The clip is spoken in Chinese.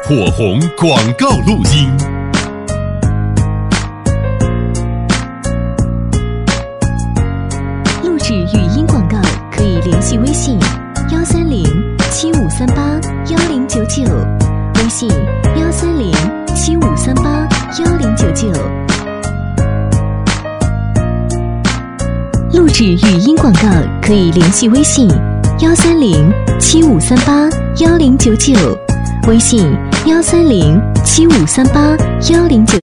火红广告录音。 录制语音广告可以联系微信13075381099，微信13075381099。录制语音广告可以联系微信13075381099，微信13075381099。